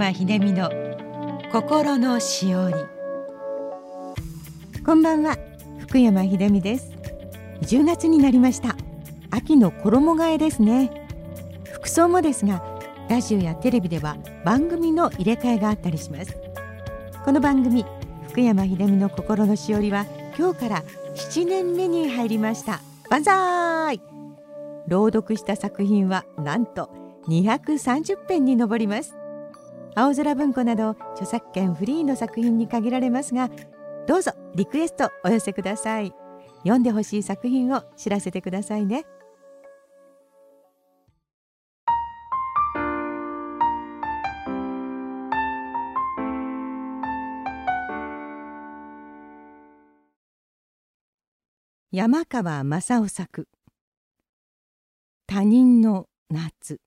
山秀美の心のしおり。こんばんは、福山秀美です。10月になりました。秋の衣替えですね。服装もですが、ラジオやテレビでは番組の入れ替えがあったりします。この番組福山秀美の心のしおりは今日から7年目に入りました。万歳。朗読した作品はなんと230編に上ります。青空文庫など著作権フリーの作品に限られますが、どうぞリクエストお寄せください。読んでほしい作品を知らせてくださいね。山川正夫作他人の夏。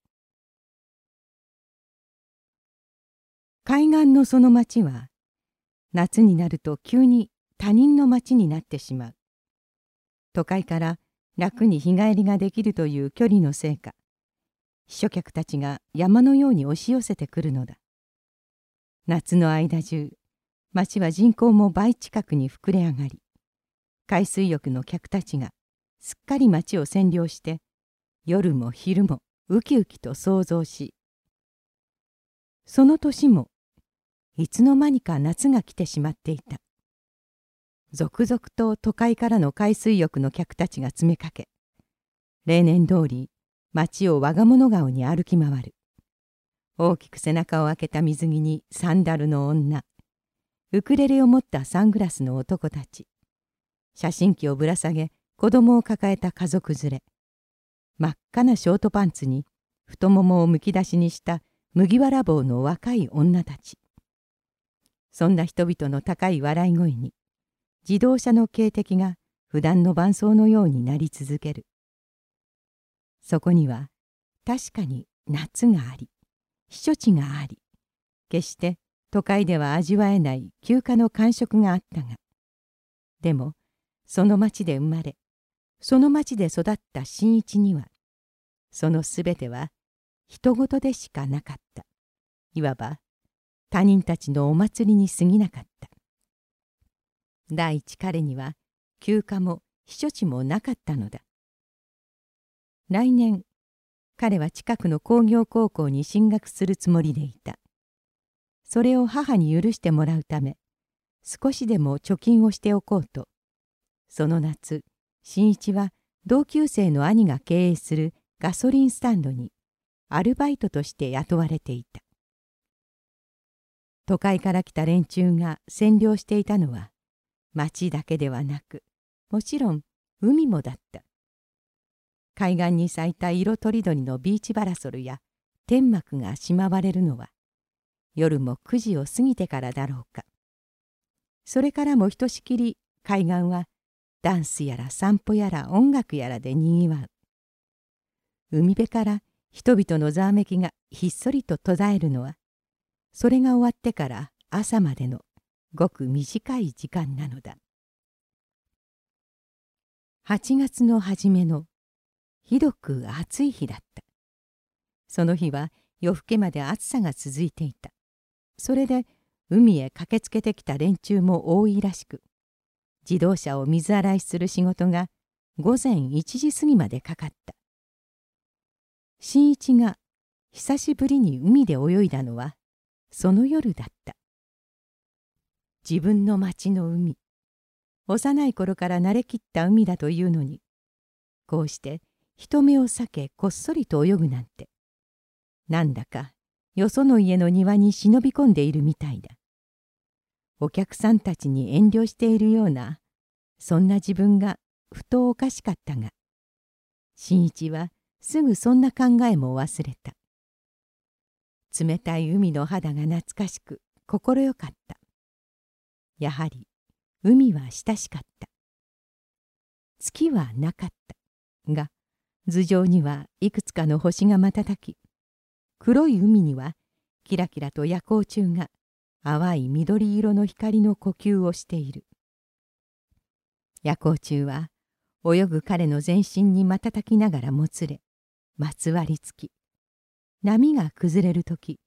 海岸のその町は夏になると急に他人の町になってしまう。都会から楽に日帰りができるという距離のせいか、避暑客たちが山のように押し寄せてくるのだ。夏の間中、町は人口も倍近くに膨れ上がり、海水浴の客たちがすっかり町を占領して、夜も昼もウキウキと想像し、その年もいつの間にか夏が来てしまっていた。続々と都会からの海水浴の客たちが詰めかけ、例年通り町を我が物顔に歩き回る。大きく背中を開けた水着にサンダルの女、ウクレレを持ったサングラスの男たち、写真機をぶら下げ子供を抱えた家族連れ、真っ赤なショートパンツに太ももをむき出しにした麦わら帽の若い女たち。そんな人々の高い笑い声に自動車の警笛が普段の伴奏のように鳴り続ける。そこには確かに夏があり、避暑地があり、決して都会では味わえない休暇の感触があったが、でもその町で生まれ、その町で育った新一には、そのすべては人事でしかなかった。いわば他人たちのお祭りに過ぎなかった。第一彼には休暇も避暑地もなかったのだ。来年彼は近くの工業高校に進学するつもりでいた。それを母に許してもらうため、少しでも貯金をしておこうと、その夏新一は同級生の兄が経営するガソリンスタンドにアルバイトとして雇われていた。都会から来た連中が占領していたのは町だけではなく、もちろん海もだった。海岸に咲いた色とりどりのビーチパラソルや天幕がしまわれるのは夜も9時を過ぎてからだろうか。それからもひとしきり海岸はダンスやら散歩やら音楽やらでにぎわう。海辺から人々のざわめきがひっそりと途絶えるのは、それが終わってから朝までのごく短い時間なのだ。8月の初めのひどく暑い日だった。その日は夜更けまで暑さが続いていた。それで海へ駆けつけてきた連中も多いらしく、自動車を水洗いする仕事が午前1時過ぎまでかかった。新一が久しぶりに海で泳いだのはその夜だった。自分の町の海、幼い頃から慣れきった海だというのに、こうして人目を避けこっそりと泳ぐなんて、なんだかよその家の庭に忍び込んでいるみたいだ。お客さんたちに遠慮しているような、そんな自分がふとおかしかったが、新一はすぐそんな考えも忘れた。冷たい海の肌が懐かしく心よかった。やはり海は親しかった。月はなかったが、頭上にはいくつかの星が瞬き、黒い海にはキラキラと夜光虫が淡い緑色の光の呼吸をしている。夜光虫は泳ぐ彼の全身に瞬きながらもつれ、まつわりつき、波が崩れるとき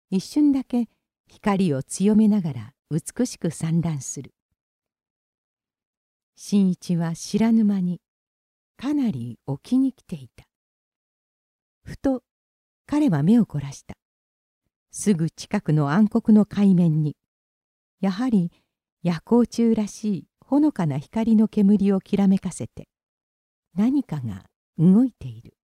一瞬だけ光を強めながら美しく散乱する。新一は知らぬ間にかなり沖に来ていた。ふと彼は目を凝らした。すぐ近くの暗黒の海面に、やはり夜光虫らしいほのかな光の煙をきらめかせて、何かが動いている。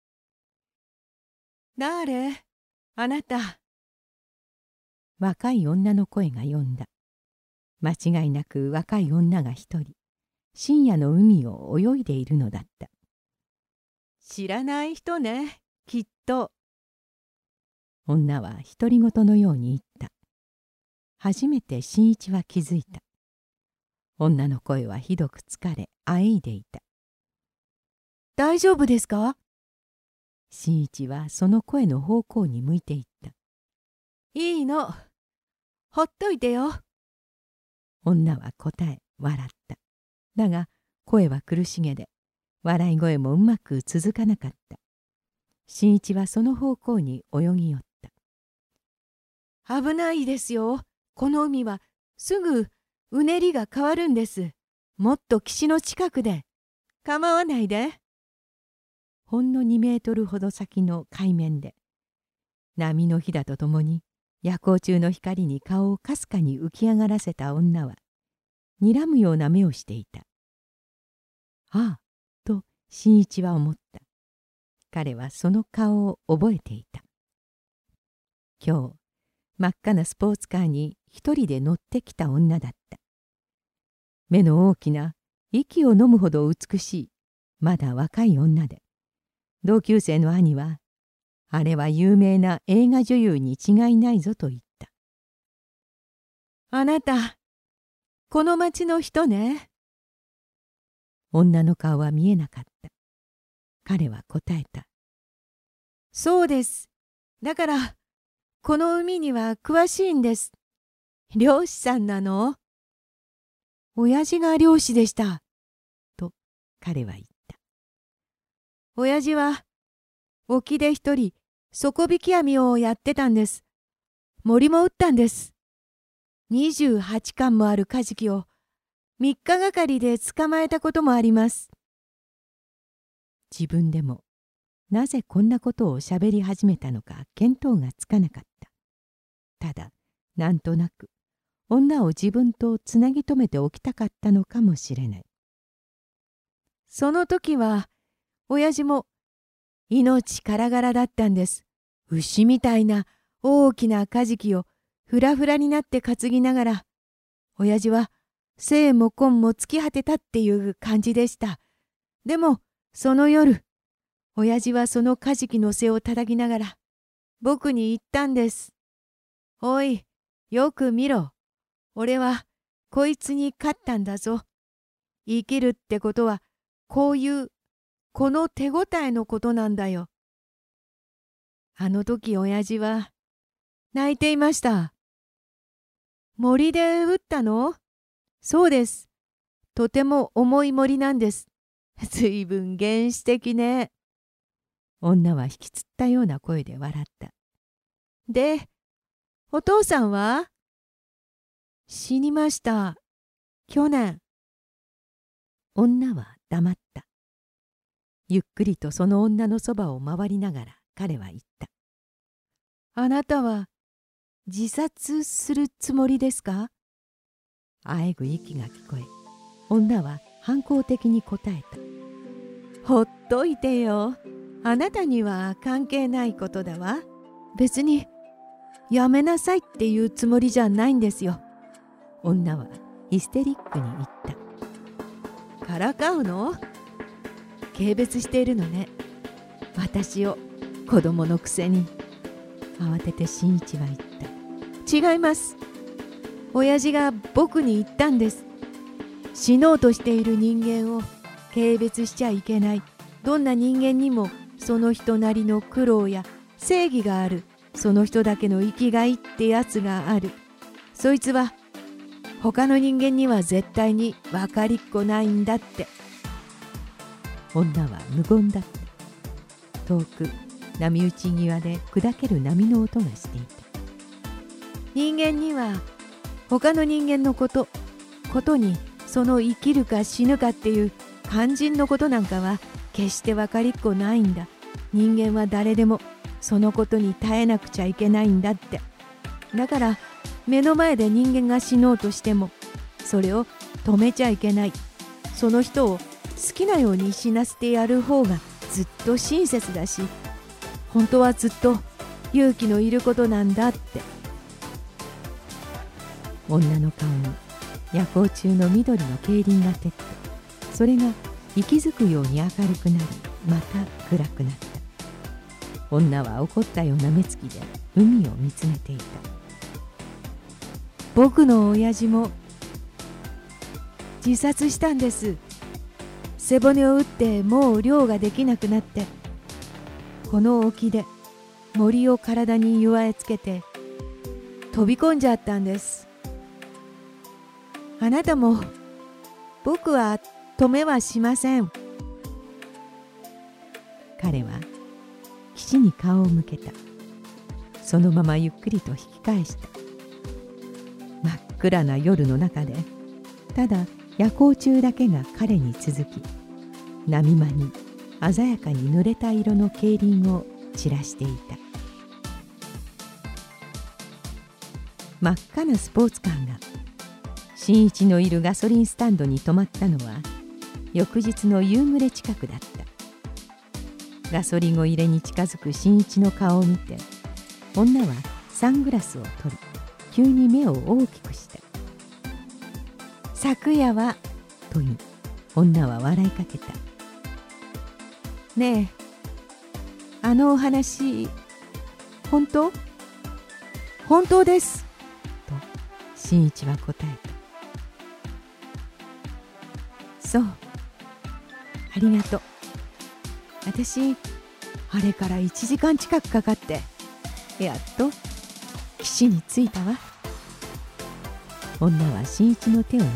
誰？あなた。 若い女の声が呼んだ。間違いなく若い女が一人、深夜の海を泳いでいるのだった。 知らない人ね、きっと。 女は独り言のように言った。初めて新一は気づいた。女の声はひどく疲れ、あえいでいた。 大丈夫ですか？ 新一はその声の方向に向いていった。 いいの。ほっといてよ。 女は答え、笑った。だが声は苦しげで、笑い声もうまく続かなかった。新一はその方向に泳ぎ寄った。 危ないですよ。この海はすぐうねりが変わるんです。もっと岸の近くで。構わないで。 ほんの2メートルほど先の海面で、波のひだとともに夜光虫の光に顔をかすかに浮き上がらせた女は、睨むような目をしていた。ああ、と新一は思った。彼はその顔を覚えていた。今日、真っ赤なスポーツカーに一人で乗ってきた女だった。目の大きな、息を飲むほど美しい、まだ若い女で、同級生の兄は、あれは有名な映画女優に違いないぞと言った。 あなた、この町の人ね。 女の顔は見えなかった。彼は答えた。 そうです。だから、この海には詳しいんです。漁師さんなの？親父が漁師でした。 と彼は言った。 親父は沖で一人底引き網をやってたんです。森も打ったんです。28貫もあるカジキを3日がかりで捕まえたこともあります。 自分でもなぜこんなことをしゃべり始めたのか見当がつかなかった。ただなんとなく女を自分とつなぎ止めておきたかったのかもしれない。 その時は親父も命からがらだったんです。牛みたいな大きなカジキをふらふらになって担ぎながら、親父は生も根も尽き果てたっていう感じでした。でもその夜、親父はそのカジキの背を叩きながら僕に言ったんです。おい、よく見ろ。俺はこいつに勝ったんだぞ。生きるってことはこういうこの手ごたえのことなんだよ。あの時親父は泣いていました。森で撃ったの？そうです。とても重い森なんです。ずいぶん原始的ね。 女は引きつったような声で笑った。 で、お父さんは？死にました。去年。 女は黙った。ゆっくりとその女のそばを回りながら彼は言った。 あなたは自殺するつもりですか？ あえぐ息が聞こえ、女は反抗的に答えた。 ほっといてよ。あなたには関係ないことだわ。別にやめなさいっていうつもりじゃないんですよ。 女はヒステリックに言った。 からかうの？軽蔑しているのね。私を子供のくせに。 慌てて新一は言った。 違います。親父が僕に言ったんです。死のうとしている人間を軽蔑しちゃいけない。どんな人間にもその人なりの苦労や正義がある。その人だけの生きがいってやつがある。そいつは他の人間には絶対に分かりっこないんだって。 女は無言だった。遠く波打ち際で砕ける波の音がしていた。 人間には他の人間のことにその生きるか死ぬかっていう肝心のことなんかは決して分かりっこないんだ。人間は誰でもそのことに耐えなくちゃいけないんだって。だから目の前で人間が死のうとしてもそれを止めちゃいけない。その人を好きなように死なせてやる方がずっと親切だし、本当はずっと勇気のいることなんだって。 女の顔に夜光中の緑の競輪が照って、それが息づくように明るくなり、また暗くなった。女は怒ったような目つきで海を見つめていた。 僕の親父も自殺したんです。背骨を打ってもう漁ができなくなって、この沖で森を体に結わえつけて飛び込んじゃったんです。あなたも僕は止めはしません。 彼は岸に顔を向けた。そのままゆっくりと引き返した。真っ暗な夜の中でただ夜光虫だけが彼に続き、波間に鮮やかに濡れた色の競輪を散らしていた。真っ赤なスポーツカーが新一のいるガソリンスタンドに止まったのは翌日の夕暮れ近くだった。ガソリンを入れに近づく新一の顔を見て、女はサングラスを取り、急に目を大きくした。 昨夜はと言い、女は笑いかけた。 ねえ、あのお話本当？本当ですと新一は答えた。そう、ありがとう。私あれから1時間近くかかってやっと岸に着いたわ。女は新一の手を握った。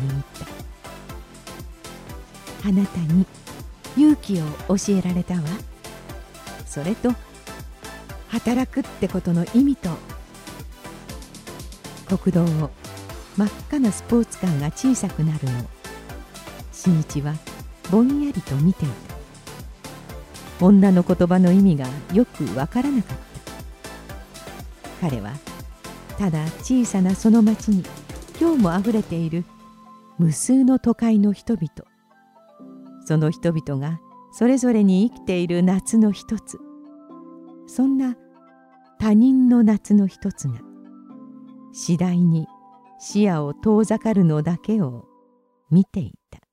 あなたに勇気を教えられたわ。それと働くってことの意味と。国道を真っ赤なスポーツカーが小さくなるのを新一はぼんやりと見ていた。女の言葉の意味がよくわからなかった。彼はただ小さなその町に今日もあふれている無数の都会の人々、その人々がそれぞれに生きている夏の一つ、そんな他人の夏の一つが次第に視野を遠ざかるのだけを見ていた。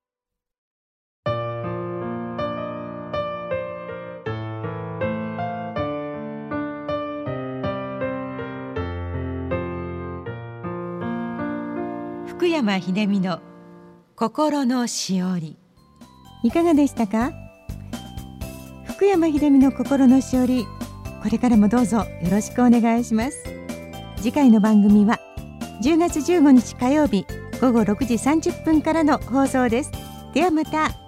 福山秀美の心のしおり、いかがでしたか？福山秀美の心のしおり、これからもどうぞよろしくお願いします。次回の番組は10月15日火曜日午後6時30分からの放送です。ではまた。